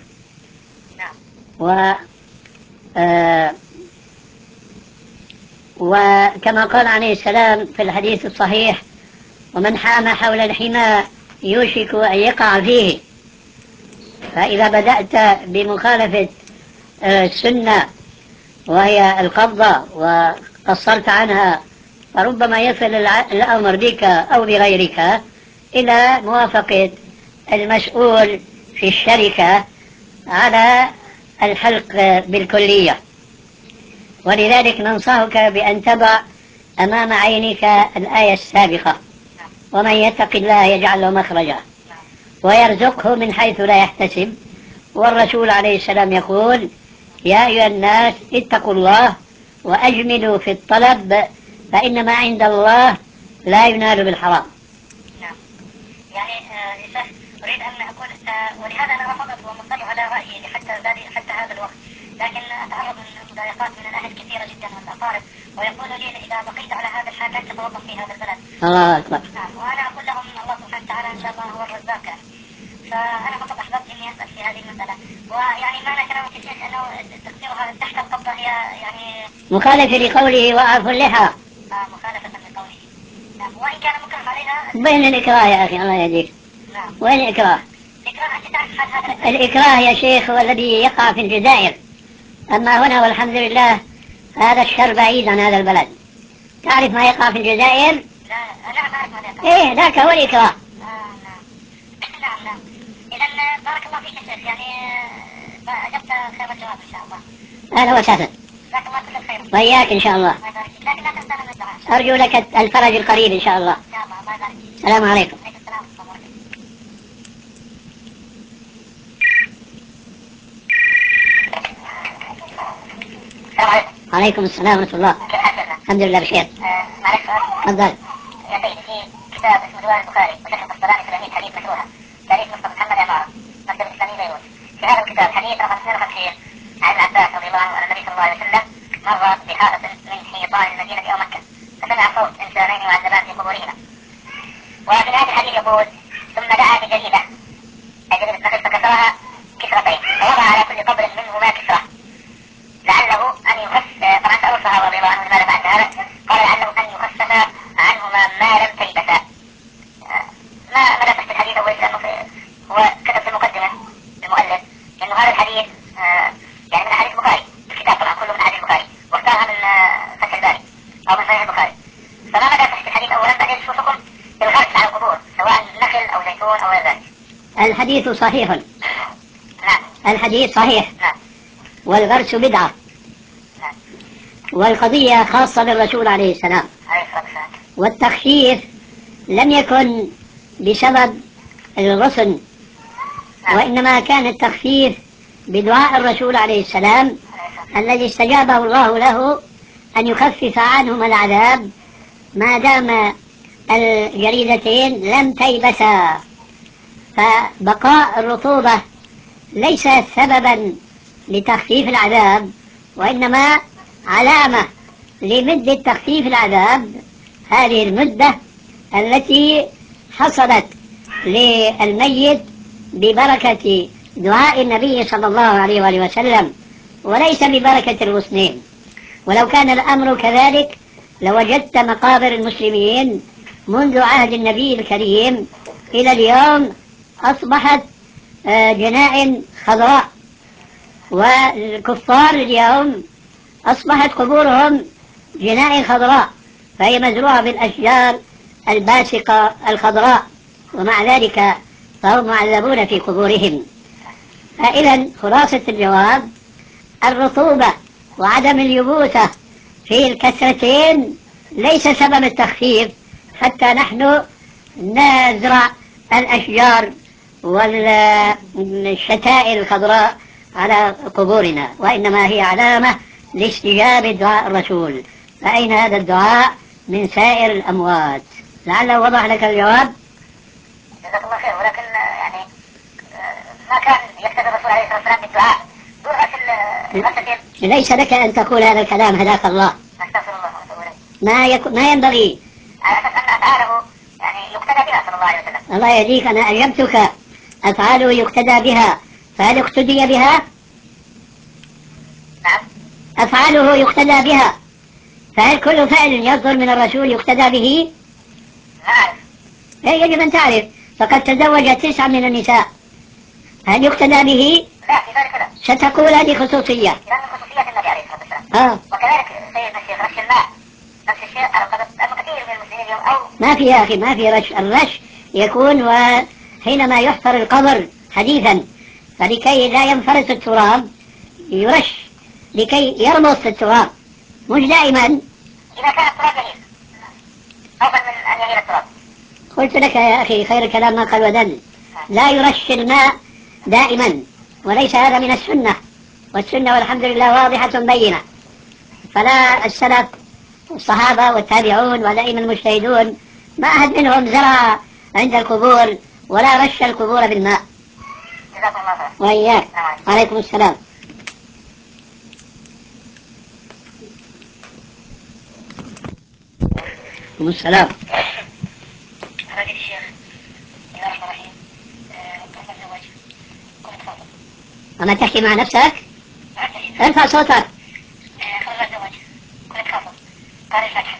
وكما قال عليه السلام في الحديث الصحيح: ومن حام حول الحمى يوشك أن يقع فيه. فإذا بدأت بمخالفة السنة وهي القبضة وقصرت عنها، فربما يصل الأمر بك أو بغيرك إلى موافقة المسؤول في الشركة على الحلق بالكلية. ولذلك ننصحك بأن تضع أمام عينك الآية السابقة: ومن يتق الله يجعل له مخرجا ويرزقه من حيث لا يحتسب. والرسول عليه السلام يقول: يا أيها الناس اتقوا الله وأجملوا في الطلب فإن ما عند الله لا ينال بالحرام. نعم. يعني أريد أن أقول ولهذا أنا رفضت ومضطر على رأيي حتى هذا الوقت، لكن أتعرض من مضايقات من الأهل كثيرة جدا والأقارب، ويقولوا لي إذا بقيت على هذا الحال لن تتوظف في هذا البلد. الله أكبر. نعم. وأنا أقول لهم الله سبحانه وتعالى إن شاء الله هو الرزاق، فأنا فقط أحببت إني أسأل في هذه المسألة. ويعني معنى كلامك يا شيخ أنه تقصيرها تحت القبضة هي يعني مخالفة لقوله وأعفوا اللحى. مخالفة لقوله. نعم. وإن كان مكره عليها بين الإكراه يا أخي، الله يهديك. نعم. وين الإكراه؟ الإكراه أنت تعرف حال هذا الإكراه يا شيخ هو الذي يقع في الجزائر، أما هنا والحمد لله هذا الشر بعيد عن هذا البلد. تعرف ما يقع في الجزائر؟ لا أنا أعرف ما يقع. إيه ذاك هو الإكراه. نعم. إذا بارك الله فيك يا شيخ، يعني أجبت خير الجواب إن شاء الله. أهلا وسهلا. جزاك الله كل خير. وإياك إن شاء الله. لكن لا تنسانا من الدعاء. أرجو لك الفرج القريب إن شاء الله. إن شاء الله. الله يبارك فيك. السلام عليكم. عليكم السلام ورحمة الله وبركاته. السلام عليكم. عليكم السلام ورحمة الله. كيف حالك؟ الحمد لله بخير. معلش تفضل. يا سيدي، في كتاب اسمه ديوان البخاري وشرح الصلاة في تلاميذ حديث مشروحة تاريخ مصطفى محمد عمارة مكتب الإسلامي بيروت. في هذا الكتاب حديث رقم 52 عن ابن عباس رضي الله عنه أن النبي صلى الله عليه وسلم مر بحائط من حيطان المدينة أو مكة فسمع صوت إنسانين معذبان في قبورهما. وفي نهاية الحديث يقول: ثم دعا بجريدة النخل فكسرها كسرتين فوضع على كل قبر منهما كسرة لعله أن يخفف. طبعا سألوا الصحابة رضي الله عنهم لماذا فعل هذا؟ قال: لعله أن يخفف عنهما ما لم تيبسا. ما مدى صحة الحديث أول لأنه هو كتب في المقدمة المؤلف إنه هذا الحديث يعني من أحاديث البخاري، الكتاب طبعا كله من أحاديث البخاري واختارها من فتح الباري أو من صحيح البخاري. فما مدى صحة الحديث أولا، بعدين شو حكم الغرس على القبور سواء نخل أو زيتون أو غير ذلك؟ الحديث صحيح. نعم. الحديث صحيح. نعم. والغرس بدعة. نعم. والقضية خاصة بالرسول عليه السلام. عليه الصلاة والسلام. والتخفيف لم يكن بسبب الغصن، وإنما كان التخفيف بدعاء الرسول عليه السلام الذي استجابه الله له أن يخفف عنهم العذاب ما دام الجريدتين لم تيبسا. فبقاء الرطوبة ليس سببا لتخفيف العذاب، وإنما علامة لمدة تخفيف العذاب، هذه المدة التي حصلت للميت ببركة دعاء النبي صلى الله عليه وآله وسلم وليس ببركة الغصنين. ولو كان الأمر كذلك لوجدت مقابر المسلمين منذ عهد النبي الكريم إلى اليوم أصبحت جنائن خضراء، والكفار اليوم أصبحت قبورهم جنائن خضراء، فهي مزروعة بالأشجار الباسقة الخضراء، ومع ذلك فهم معذبون في قبورهم. فإذا خلاصة الجواب الرطوبة وعدم اليبوسة في الكسرتين ليس سبب التخفيف حتى نحن نزرع الأشجار والشتائر الخضراء على قبورنا، وإنما هي علامة لاستجابة دعاء الرسول. فأين هذا الدعاء من سائر الأموات؟ لعله وضح لك الجواب. جزاك الله خير. ولكن يعني ما كان يكتب الرسول عليه الصلاة والسلام بالدعاء دون غسل. ليس لك أن تقول هذا الكلام، هداك الله. أستغفر الله وأتوب إليه. ما ينبغي. على أساس أن أفعاله يعني يقتدى بها صلى الله عليه وسلم. الله يهديك، أنا أجبتك أفعاله يقتدى بها، فهل اقتدي بها؟ نعم. أفعاله يقتدى بها، فهل كل فعل يصدر من الرسول يقتدى به؟ لا أعرف. يجب أن تعرف، فقد تزوج 9 من النساء، هل يقتدى به؟ لا، في ذلك لا. ستقول هذه خصوصية. لأن خصوصية النبي عليه الصلاة والسلام. وكذلك سيدنا الشيخ رش الماء نفس الشيء على قدر كثير من المسلمين اليوم. أو ما في يا أخي، ما في رش. الرش يكون وحينما يحفر القبر حديثا، فلكي لا ينفرط التراب يرش لكي يرمص التراب، مش دائما. إذا كان التراب يهيل أفضل من أن يهيل التراب. قلت لك يا أخي خير الكلام ما قال ودل. لا يرش الماء دائما، وليس هذا من السنة، والسنة والحمد لله واضحة بينة. فلا السلف الصحابة والتابعون والأئمة المجتهدون ما أحد منهم زرع عند القبور ولا رش القبور بالماء. جزاكم الله خير. وإياك. عليكم السلام. عليكم السلام. هذا الشيخ بسم الله الرحمن الرحيم. كيف أتزوج؟ كنت خاطب. أما تحكي مع نفسك؟ ارفع صوتك. قبل الزواج كنت خاطب قارئ الفاتحة،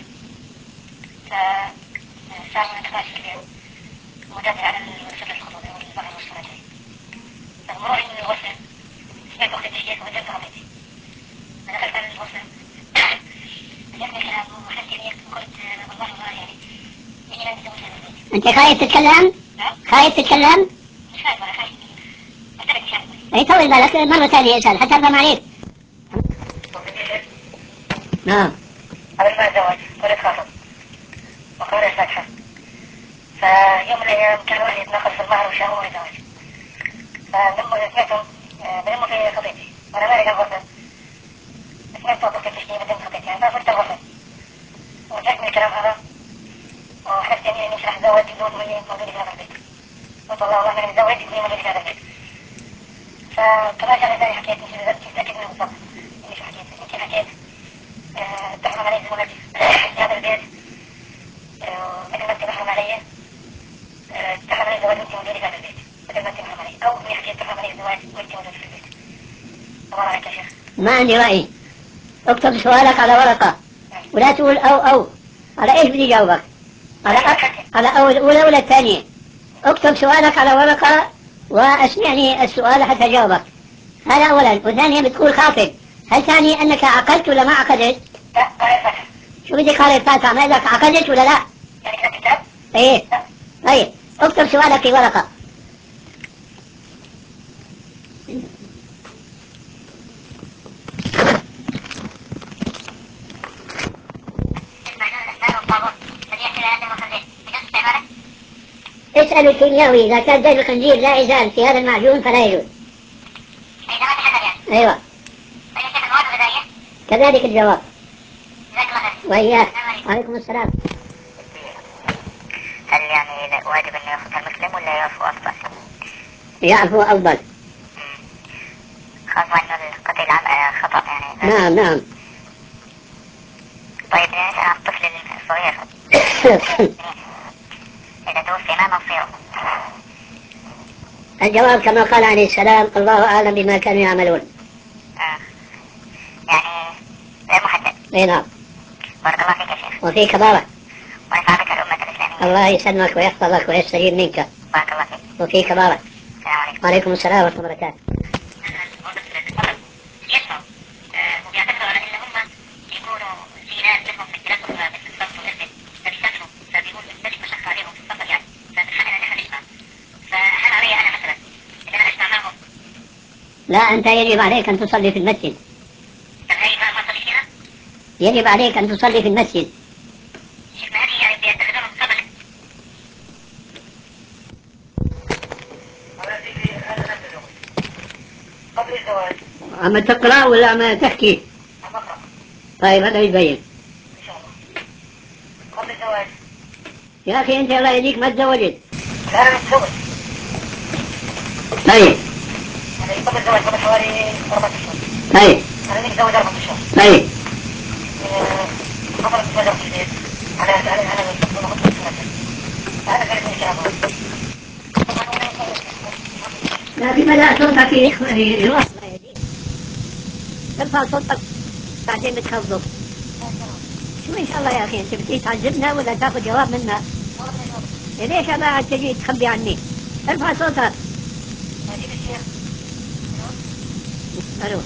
فصار من انتقاش كبير مدافع على سر الخطوبة والظهر والصلاتين. فمروري من الغسل سمعت أختي الشيخ وجدت رضيتي، فدخلت على الغسل جاءني كلام وحدث يمين وقلت والله يعني إني لن أتزوج هذا البيت. أنت خايف تتكلم؟ خايف تتكلم؟ مش خايف ولا خايف، أترك مش عارف. أي طول بالك مرة ثانية اسأل حتى أرضى عليك. نعم. قبل ما أتزوج كنت خاطب وقارئ الفاتحة، فيوم من الأيام كان أهلي يتناقض في المهر وشاءوا الزواج، فلما سمعتهم بلموا في خطيبتي وأنا مالك الغسل، سمعت صوت أختي تشتكي بدون خطيبتي يعني فصرت الغسل وجاءني الكلام هذا وحلفت يمين إني مش راح أتزوج بدون ولي موجود في هذا البيت. قلت والله والله أنا متزوج بدون موجود في هذا البيت. فكما شاء الله حكيت مش متأكد من بالضبط إني شو حكيت. يمكن حكيت تحرم علي زوجك في هذا البيت، ومثل ما أنت محرم علي تحرم علي الزواج وأنت موجودة في هذا البيت، مثل ما أنت محرم علي، أو إني حكيت تحرم علي الزواج وأنت موجودة في البيت. الله رأيك يا شيخ. ما عندي رأي. اكتب سؤالك على ورقة ولا تقول أو على إيش بدي جاوبك؟ على أول الأولى ولا الثانية؟ اكتب سؤالك على ورقة واسمعني السؤال حتى جاوبك. هذا أولا. والثانية بتقول خاطب، هل تعني أنك عقدت ولا ما عقدت؟ لا، قارئ الفاتحة. شو بدي قارئ الفاتحة؟ ما إذا عقدت ولا لا؟ يعني كتبت كتاب؟ إيه. طيب اكتب سؤالك في ورقة. اسأل الكيمياوي إذا كان دم الخنزير لا يزال في هذا المعجون فلا يجوز. إذا ما تحلل يعني؟ أيوة. طيب شيخ المواد الغذائية؟ كذلك الجواب. جزاك الله خير. وإياك. وعليكم السلام. هل يعني واجب أن يأخذها المسلم ولا يعفو أفضل؟ يعفو أفضل. خاصة أن القتل خطأ يعني. نعم. طيب نسأل عن الطفل الصغير إذا توفي ما مصيره؟ الجواب كما قال عليه السلام الله أعلم بما كانوا يعملون. يعني غير محدد. اي نعم. بارك الله فيك يا شيخ. وفيك بارك. ونفع بك الأمة الإسلامية. الله يسلمك ويحفظك ويستجيب منك. بارك الله فيك. وفيك بارك. السلام عليكم. وعليكم السلام ورحمة الله وبركاته. يسمع وبيعتقدوا على إن هم لا، أنت يجب عليك أن تصلي في المسجد. يجب عليك أن تصلي في المسجد. أما تقرأ ولا أما تحكي؟ طيب هذا يبين. قبل الزواج. يا أخي أنت الله يهديك ما تزوجت. لا أنا متزوج. طيب. أنا قبل الزواج قبل حوالي 4 أشهر. طيب. أنا متزوج 4 أشهر. طيب. حصلت مشاجرة في البيت. لا في مدى صوتك يروح. ترفع صوتك بعدين بتخفضه. شو إن شاء الله يا أخي أنت بتيجي تعذبنا ولا تاخذ جواب منا؟ ليش ما تجي تخبي عني؟ ارفع صوتك. ألو.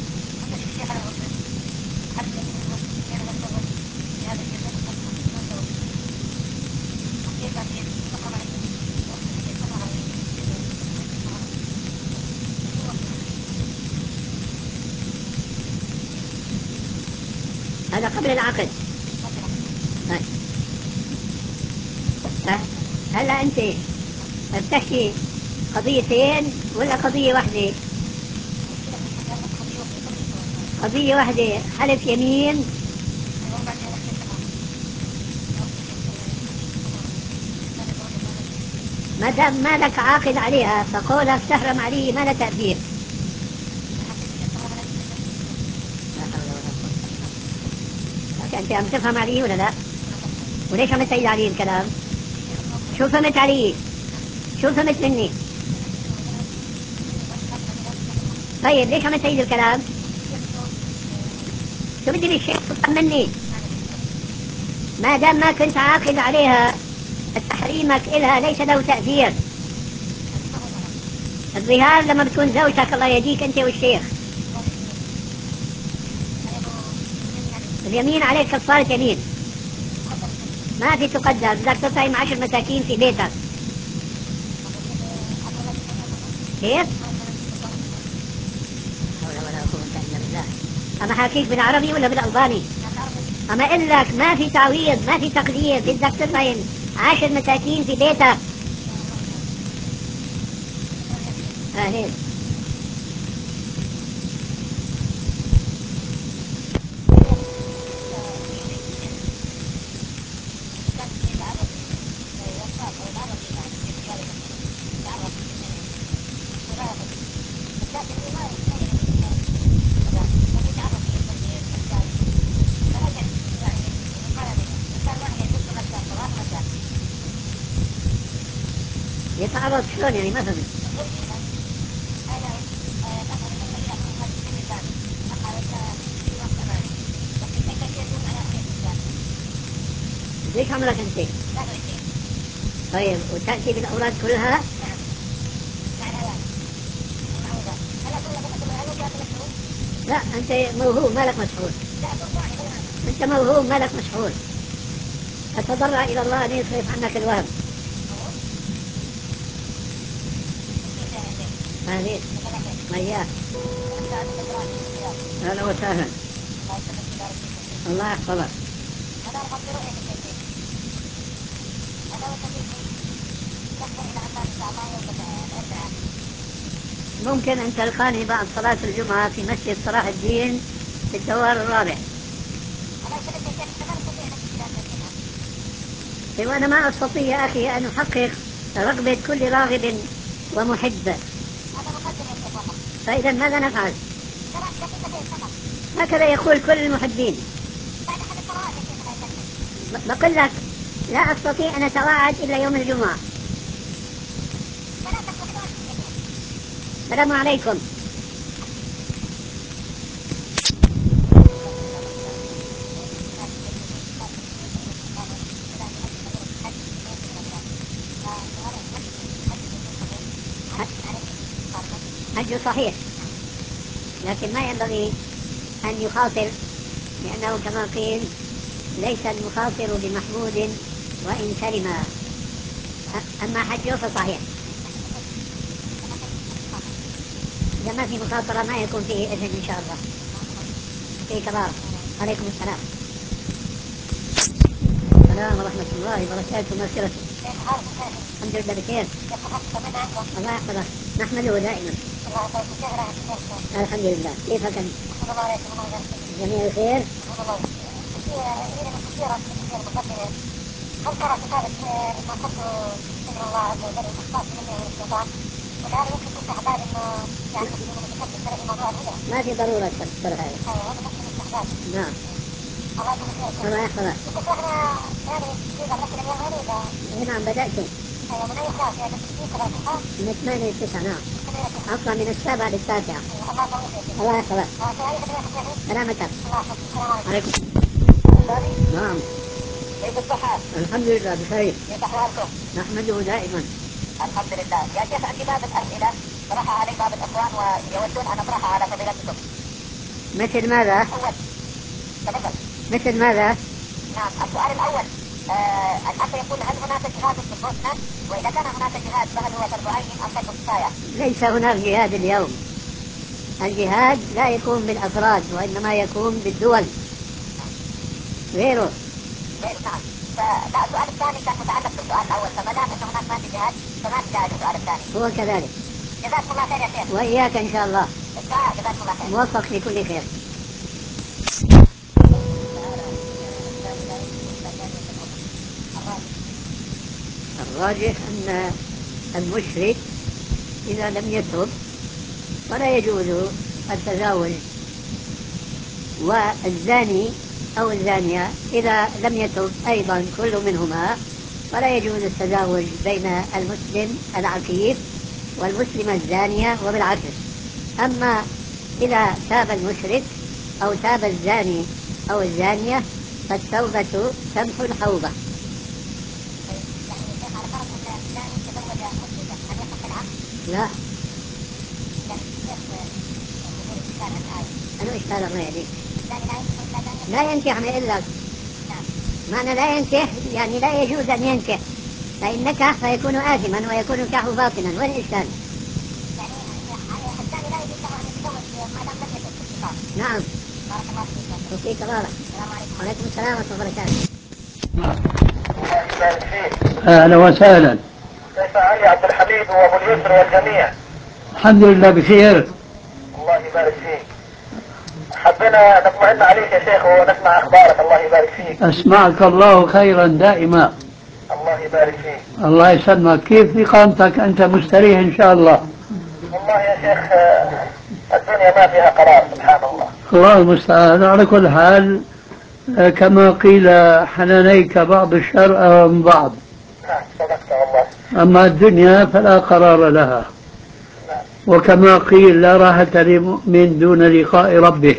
هذا قبل العقد. هلا أنت بتحكي قضيتين ولا قضية واحدة؟ قضية واحدة حلف يمين. ما دام ما لك عاقد عليها فقولك تحرم عليه ما لا تأثير. أنت عم تفهم علي ولا لا؟ وليش عم تعيد علي الكلام؟ شو فهمت علي؟ شو فهمت مني؟ طيب ليش عم تعيد الكلام؟ شو بدي بالشيء تفهم مني؟ ما دام ما كنت عاقد عليها تحريمك إلها ليس له تأثير. الظهار لما بتكون زوجتك الله يهديك أنت والشيخ. اليمين عليك كفارة يمين. ما في تقدر، بدك تطعم 10 مساكين في بيتك. كيف؟ حول ولا قوة إلا بالله. أما حاكيك بالعربي ولا بالألباني؟ أما أقول لك ما في تعويض ما في تقدير، بدك تطعم 10 مساكين في بيتك. أهلين. يتعرض شلون يعني ما فهمت؟ ليش عمرك انت؟ طيب وتأتي بالأولاد كلها؟ لا أنت موهوب مالك مسحول. أنت موهوب مالك مسحول. فتضرع إلى الله أن يصرف عنك الوهم. آمين. وإياك. أهلا وسهلا. الله يحفظك. ممكن أن تلقاني بعد صلاة الجمعة في مسجد صلاح الدين في الدوار الرابع. وأنا ما أستطيع يا أخي أن أحقق رغبة كل راغب ومحب. فإذا ماذا نفعل؟ هكذا يقول كل المحبين. بقول لك لا أستطيع أن أتواعد إلا يوم الجمعة. السلام عليكم. حج صحيح لكن ما ينبغي أن يخاطر، لأنه كما قيل ليس المخاطر بمحمود وإن سلم. أما حجه فصحيح. إذا ما في مخاطرة ما يكون فيه إذن إن شاء الله. في كبار. عليكم السلام. السلام ورحمة الله وبركاته ومغفرته. الحمد لله بخير. الله يحفظك. نحمده دائما. الحمد لله. كيفك أنت؟ جميع بخير. هل ترى كتابة ما قلت ذكر الله عز وجل والإخلاص منه من الشيطان؟ وهل يمكن استحباب انه يعني يكون متكلم في الموضوع الهدى؟ ما في ضرورة تفسر هذا. ايوه هذا نفس الاستحباب. نعم. الله يجزيك خير. الله يحفظك. كنت احنا يعني في بركة اليوم هذه نعم بدأت. ايوه من اي كلاس؟ يعني من 8 ل 9 نعم. اقرأ من 7 ل 9. الله يحفظك. سلامتك. عليكم. نعم. كيف الصحة؟ الحمد لله بخير. كيف أحوالكم؟ نحمده دائما. الحمد لله. يا شيخ عندي باب الأسئلة طرحها علي بعض الأخوان ويودون أن أطرحها على فضيلتكم. مثل ماذا؟ أول. تفضل. مثل ماذا؟ نعم السؤال الأول الأخ يقول هل هناك جهاد في البوسنة؟ وإذا كان هناك جهاد فهل هو فرض عين أم فرض كفاية؟ ليس هناك جهاد اليوم. الجهاد لا يكون بالأفراد وإنما يكون بالدول. غيره. نعم. فلا السؤال الثاني كان متعلق بالسؤال الأول فما دام أن هناك ما في جهاد فما في داعي للسؤال الثاني. هو كذلك. جزاكم الله خير يا شيخ. وإياك إن شاء الله. جزاكم الله خير. موفق في كل خير. الراجح أن المشرك إذا لم يتب فلا يجوز التزاوج، والزاني أو الزانية إذا لم يتب أيضا كل منهما فلا يجوز التزاوج بين المسلم العفيف والمسلمة الزانية وبالعكس. أما إذا تاب المشرك أو تاب الزاني أو الزانية فالتوبة تمحو الحوبة. لا. أنا إشكال الله يهديك. لا ينكح إلا معنى لا ينكح يعني لا يجوز أن ينكح، فإن نكح فيكون آثما ويكون نكاحه باطلا. وين الإشكال؟ نعم. وفيك بارك. وعليكم السلام ورحمة الله وبركاته. أهلا وسهلا. كيف علي عبد الحميد وأبو اليسر والجميع؟ الحمد لله بخير. الله يبارك فيك. حبينا نطمئن عليك يا شيخ ونسمع أخبارك. الله يبارك فيك. أسمعك الله خيرا دائما. الله يبارك فيك. الله يسلمك. كيف إقامتك أنت؟ مستريح إن شاء الله؟ والله يا شيخ الدنيا ما فيها قرار سبحان الله. الله المستعان. على كل حال كما قيل حنانيك بعض الشر من بعض. نعم صدقت والله. أما الدنيا فلا قرار لها. نعم. وكما قيل لا راحة لمؤمن دون لقاء ربه.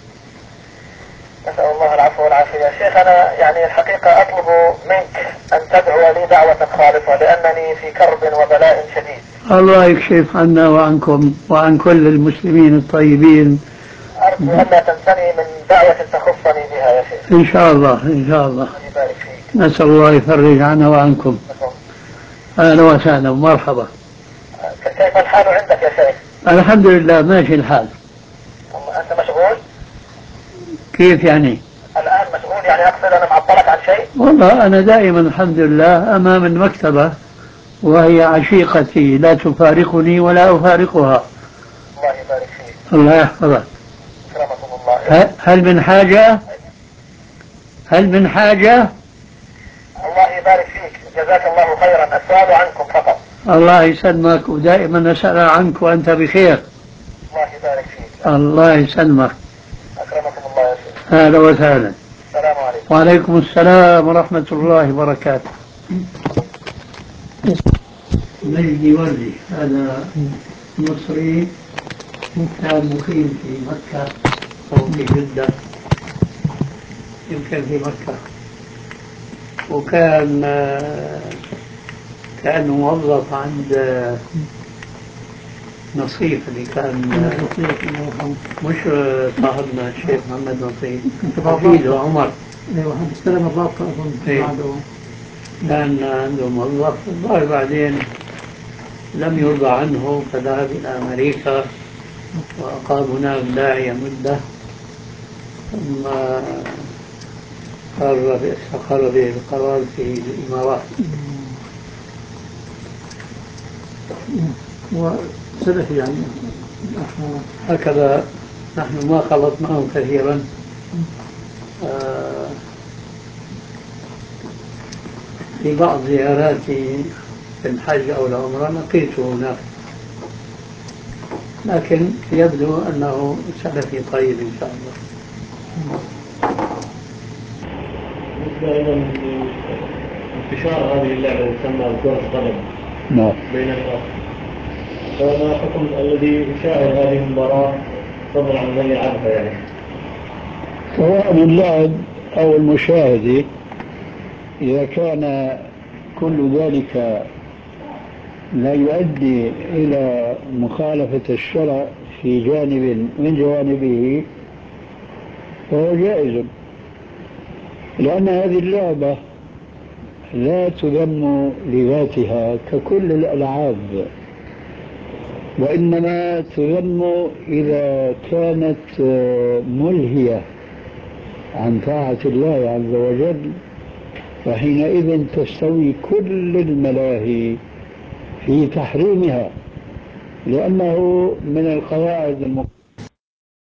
نسأل الله العفو والعافية. يا شيخ أنا يعني الحقيقة أطلب منك أن تدعو لي دعوة خالصة لأنني في كرب وبلاء شديد. الله يكشف عنا وعنكم وعن كل المسلمين الطيبين. أرجو ألا تنسني من دعوة تخصني بها يا شيخ. إن شاء الله إن شاء الله. يبارك فيك. نسأل الله يفرج عنا وعنكم. أهلا وسهلا ومرحبا. كيف الحال عندك يا شيخ؟ الحمد لله ماشي الحال. أنت مشغول؟ كيف يعني؟ الآن مشغول يعني أقصد أنا معطلك عن شيء؟ والله أنا دائما الحمد لله أمام المكتبة وهي عشيقتي لا تفارقني ولا أفارقها. الله يبارك فيك. الله يحفظك. أكرمكم الله. هل من حاجة؟ هل من حاجة؟ الله يبارك فيك. جزاك الله خيرا. السؤال عنكم فقط. الله يسلمك ودائما نسأل عنك وأنت بخير. الله يبارك فيك. الله يسلمك. أكرمكم الله يا شيخ. أهلا وسهلا. السلام عليكم. وعليكم السلام ورحمة الله وبركاته. مجدي وردي هذا مصري كان مقيم في مكة أو في جدة، يمكن في مكة، وكان كان موظف عند نصيف اللي كان مش صاحبنا الشيخ محمد نصيف، حفيده عمر. ايوه عبد السلام الرابطة اظن. كان عنده موظف، الظاهر بعدين لم يرضى عنه فذهب إلى أمريكا وأقام هناك داعية مدة، ثم استقر به القرار في الإمارات. وسلف يعني هكذا نحن ما خلطناه كثيرا. في بعض زياراتي في الحج أو العمرة لقيته هناك، لكن يبدو أنه سلفي طيب إن شاء الله. بالنسبة أيضا لانتشار هذه اللعبة تسمى كرة القدم بين الناس، فما حكم الذي يشاهد هذه المباراة فضلا عن من يلعبها يعني؟ سواء اللاعب أو المشاهد، إذا كان كل ذلك لا يؤدي إلى مخالفة الشرع في جانب من جوانبه فهو جائز، لأن هذه اللعبة لا تذم لذاتها ككل الألعاب، وإنما تذم إذا كانت ملهية عن طاعة الله عز وجل، فحينئذ تستوي كل الملاهي في تحريمها، لأنه من القواعد